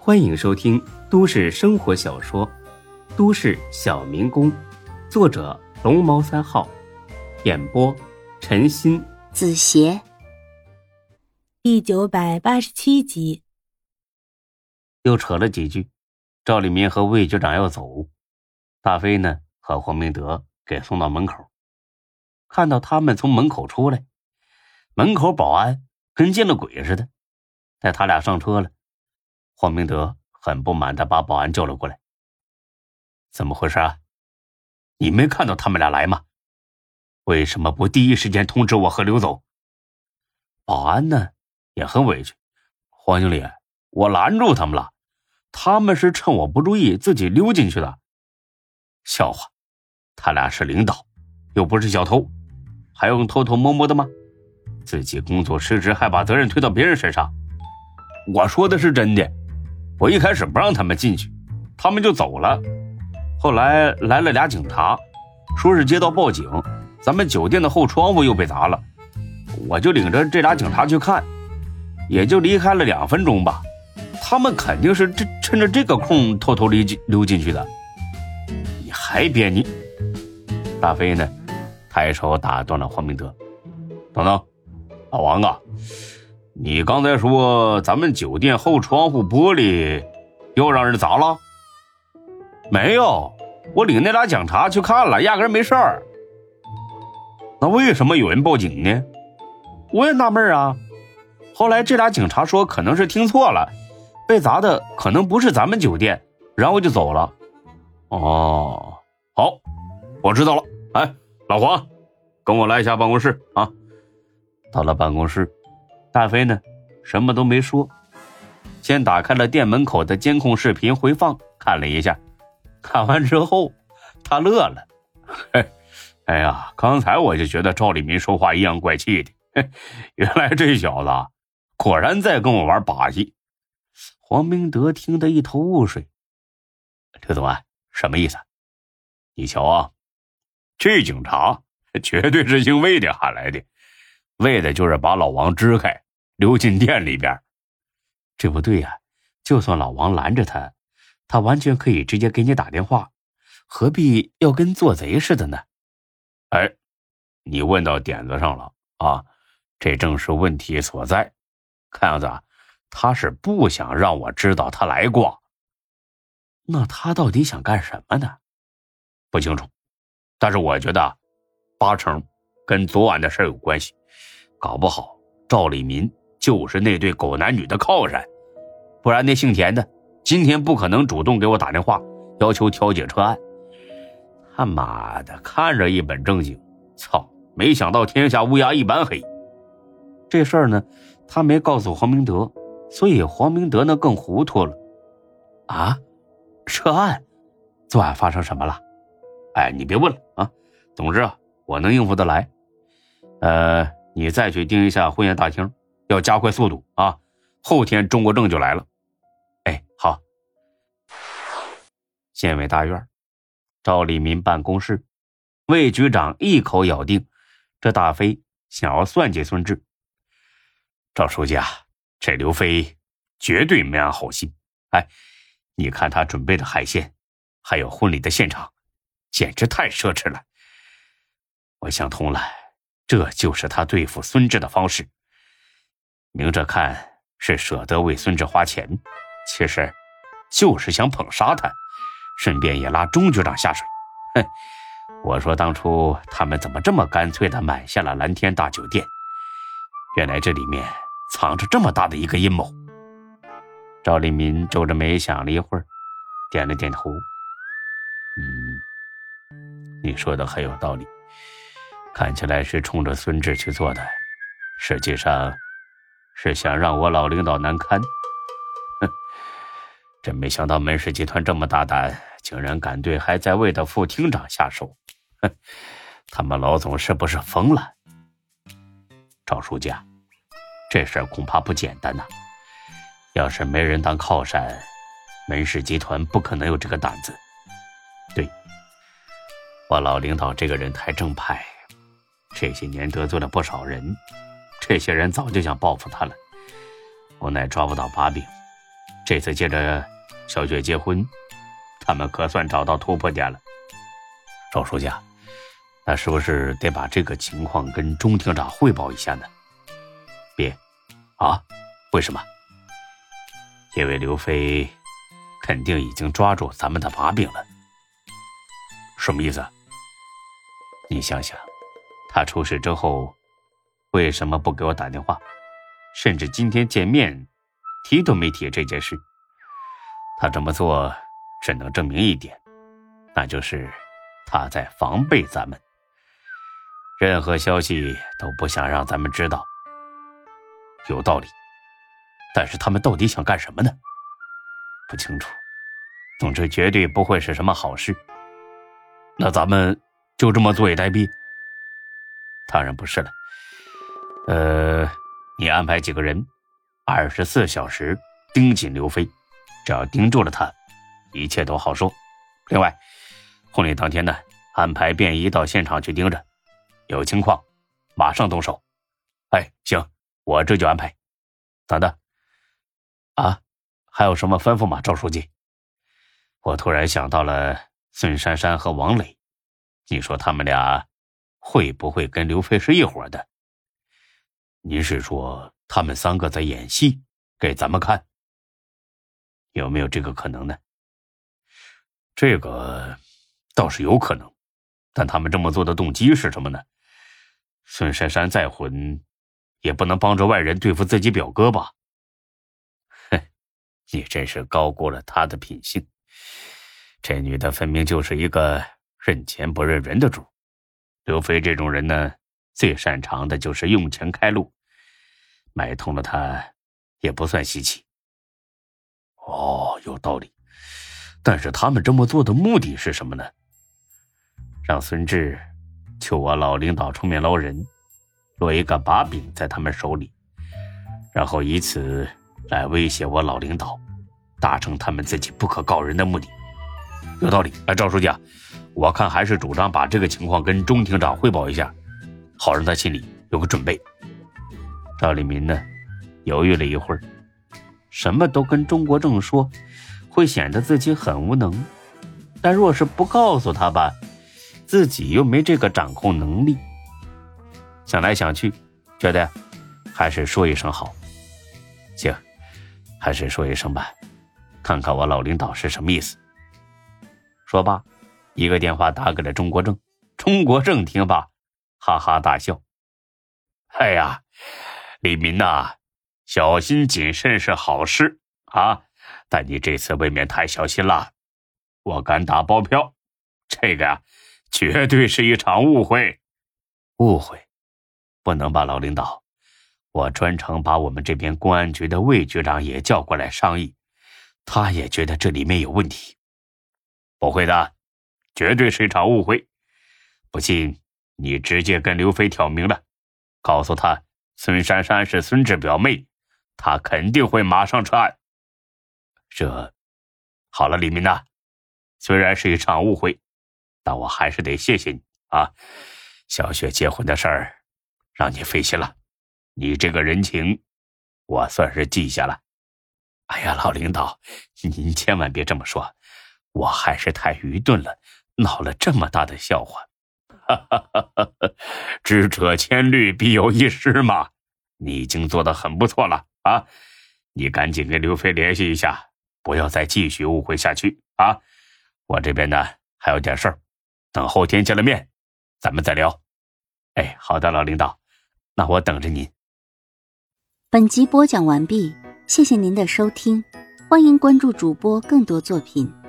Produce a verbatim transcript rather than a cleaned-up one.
欢迎收听都市生活小说《都市小民工》，作者龙猫三号，演播陈鑫、 子邪。 第九百八十七集。 又扯了几句，赵立民和魏局长要走，大飞呢和黄明德给送到门口。看到他们从门口出来，门口保安跟见了鬼似的。待他俩上车了，黄明德很不满地把保安叫了过来。怎么回事啊？你没看到他们俩来吗？为什么不第一时间通知我和刘总？保安呢也很委屈。黄经理，我拦住他们了，他们是趁我不注意自己溜进去的。笑话，他俩是领导，又不是小偷，还用偷偷摸摸的吗？自己工作失职还把责任推到别人身上。我说的是真的，我一开始不让他们进去，他们就走了。后来来了俩警察，说是接到报警，咱们酒店的后窗户又被砸了，我就领着这俩警察去看，也就离开了两分钟吧。他们肯定是趁着这个空偷偷溜进去的。你还别你！大飞呢，抬手打断了黄明德。等等，老王啊，你刚才说咱们酒店后窗户玻璃又让人砸了？没有，我领那俩警察去看了，压根没事儿。那为什么有人报警呢？我也纳闷啊。后来这俩警察说可能是听错了，被砸的可能不是咱们酒店，然后就走了。哦，好，我知道了。哎，老黄，跟我来一下办公室啊。到了办公室，大飞呢什么都没说，先打开了店门口的监控视频回放看了一下。看完之后他乐了，嘿，哎呀，刚才我就觉得赵立民说话阴阳怪气的，嘿，原来这小子果然在跟我玩把戏。黄明德听得一头雾水。刘总啊，什么意思？你瞧啊，这警察绝对是姓魏的喊来的，为的就是把老王支开，溜进店里边。这不对呀、啊，就算老王拦着他，他完全可以直接给你打电话，何必要跟做贼似的呢？哎，你问到点子上了啊，这正是问题所在。看样子啊，他是不想让我知道他来过。那他到底想干什么呢？不清楚，但是我觉得八成跟昨晚的事有关系。搞不好赵立民就是那对狗男女的靠山，不然那姓田的今天不可能主动给我打电话要求调解撤案。他妈的，看着一本正经，操，没想到天下乌鸦一般黑。这事儿呢他没告诉黄明德，所以黄明德呢更糊涂了。啊，撤案？昨晚发生什么了？哎，你别问了啊，总之啊，我能应付得来。呃你再去盯一下婚宴大厅，要加快速度啊！后天钟国正就来了。哎，好。县委大院，赵立民办公室，魏局长一口咬定，这大飞想要算计孙志。赵书记啊，这刘飞绝对没安好心。哎，你看他准备的海鲜，还有婚礼的现场，简直太奢侈了。我想通了。这就是他对付孙志的方式，明着看是舍得为孙志花钱，其实就是想捧杀他，顺便也拉钟局长下水。哼，我说当初他们怎么这么干脆地买下了蓝天大酒店，原来这里面藏着这么大的一个阴谋。赵立民皱着眉想了一会儿，点了点头。嗯，你说的很有道理，看起来是冲着孙志去做的，实际上是想让我老领导难堪。哼，真没想到门氏集团这么大胆，竟然敢对还在位的副厅长下手。哼，他们老总是不是疯了？赵书记啊，这事儿恐怕不简单呐、啊。要是没人当靠山，门氏集团不可能有这个胆子。对，我老领导这个人太正派，这些年得罪了不少人，这些人早就想报复他了，无奈抓不到把柄， 这次借着小雪结婚，他们可算找到突破点了。赵书记，那是不是得把这个情况跟钟厅长汇报一下呢？别啊，为什么？因为刘飞肯定已经抓住咱们的把柄了。什么意思？你想想，他出事之后为什么不给我打电话，甚至今天见面提都没提这件事？他这么做只能证明一点，那就是他在防备咱们，任何消息都不想让咱们知道。有道理，但是他们到底想干什么呢？不清楚，总之绝对不会是什么好事。那咱们就这么坐以待毙？当然不是了。呃，你安排几个人二十四小时盯紧刘飞，只要盯住了他，一切都好说。另外，婚礼当天呢，安排便衣到现场去盯着，有情况马上动手。哎，行，我这就安排。咋的？啊，还有什么吩咐吗，赵书记？我突然想到了孙珊珊和王磊，你说他们俩会不会跟刘飞是一伙的？您是说他们三个在演戏给咱们看？有没有这个可能呢？这个倒是有可能，但他们这么做的动机是什么呢？孙珊珊再混也不能帮着外人对付自己表哥吧？哼，你真是高估了她的品性。这女的分明就是一个认钱不认人的主。刘飞这种人呢，最擅长的就是用钱开路，买通了他也不算稀奇。哦，有道理。但是他们这么做的目的是什么呢？让孙志求我老领导出面捞人，落一个把柄在他们手里，然后以此来威胁我老领导，达成他们自己不可告人的目的。有道理。哎，赵书记啊，我看还是主张把这个情况跟钟厅长汇报一下，好让他心里有个准备。赵立民呢，犹豫了一会儿，什么都跟钟国正说，会显得自己很无能，但若是不告诉他吧，自己又没这个掌控能力。想来想去，觉得还是说一声好。行，还是说一声吧，看看我老领导是什么意思。说罢，一个电话打给了钟国正。钟国正听罢，哈哈大笑。哎呀，李民呐，小心谨慎是好事啊，但你这次未免太小心了。我敢打包票，这个呀，绝对是一场误会。误会？不能吧，老领导？我专程把我们这边公安局的魏局长也叫过来商议，他也觉得这里面有问题。不会的，绝对是一场误会。不信，你直接跟刘飞挑明了，告诉他孙珊珊是孙志表妹，他肯定会马上撤案。这，好了，李民呐，虽然是一场误会，但我还是得谢谢你啊！小雪结婚的事儿，让你费心了，你这个人情，我算是记下了。哎呀，老领导，您千万别这么说，我还是太愚钝了，闹了这么大的笑话。哈哈哈哈，知者千虑，必有一失嘛。你已经做得很不错了啊！你赶紧跟刘飞联系一下，不要再继续误会下去啊！我这边呢还有点事儿，等后天见了面，咱们再聊。哎，好的，老领导，那我等着您。 本集播讲完毕，谢谢您的收听，欢迎关注主播更多作品。